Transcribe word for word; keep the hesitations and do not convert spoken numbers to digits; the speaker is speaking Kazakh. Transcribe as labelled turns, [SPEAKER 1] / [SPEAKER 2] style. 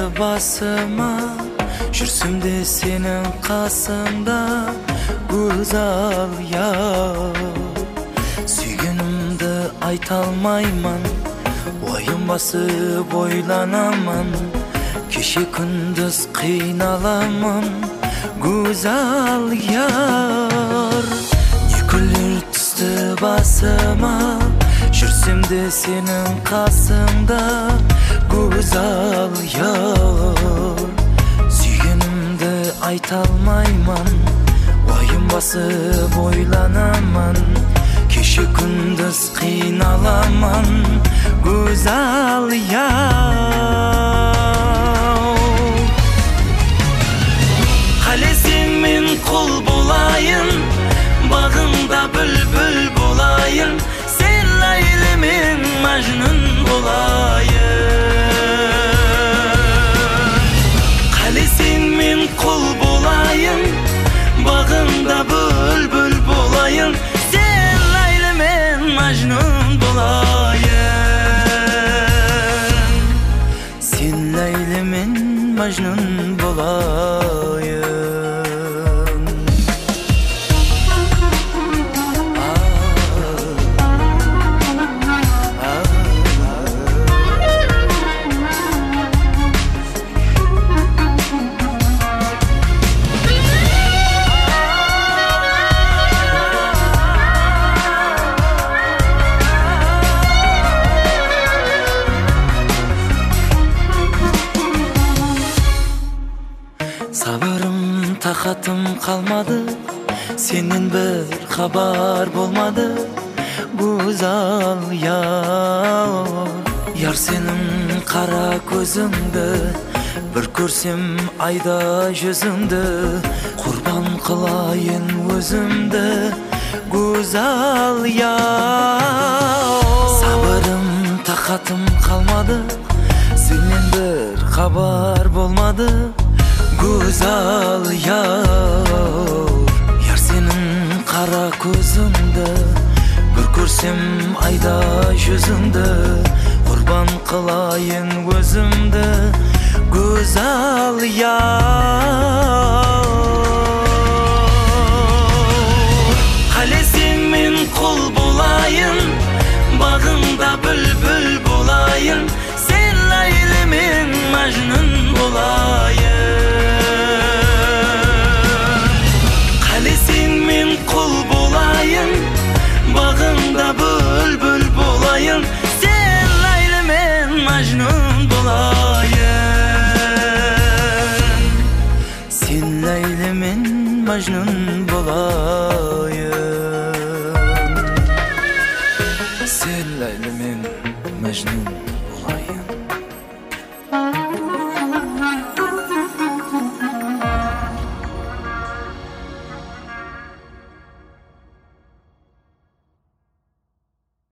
[SPEAKER 1] басыма, жүрсем де сенің қасыңда, güzel yar. Сүйгенімді айта алмаймын, ойым басып ойланамын, кеше күндіз қиналамын, güzel yar. Не күлер түсті басыма, жүрсем де сенің қасыңда, güzel yar. Сүйгенімді айта алмаймын, ойым басып ойланамын, кеше күндіз қиналамын, güzel yar. Қалесең мен құл болайын, бағыңда бүлбүл болайын, сен Ләйлі мен Мәжнүн болайын. Қалесең мен құл болайын, бағыңда бүлбүл болайын, сен Ләйлі мен Мәжнүн болайын. Сен Ләйлі мен Мәжнүн болайын. Сабырым тақатым қалмады, сенен бір хабар болмады, güzel yar. Яр сенің қара көзіңді, бір көрсем айда жүзіңді, құрбан қылайын өзімді, güzel yar. Сабырым тақатым қалмады, сенен бір хабар болмады, güzel yar. Яр сенің қара көзіңді, бір көрсем айда жүзіңді, құрбан қылайын өзімді, güzel yar. Қалесең мен құл болайын, бағыңда бүлбүл болайын, сен Ләйлі мен Мәжнүн болайын. Қалесең мен құл болайын, бағыңда бүлбүл болайын, сен Ләйлі мен Мәжнүн болайын. Сен Ләйлі мен Мәжнүн болайын. Сен Ләйлі мен Мәжнүн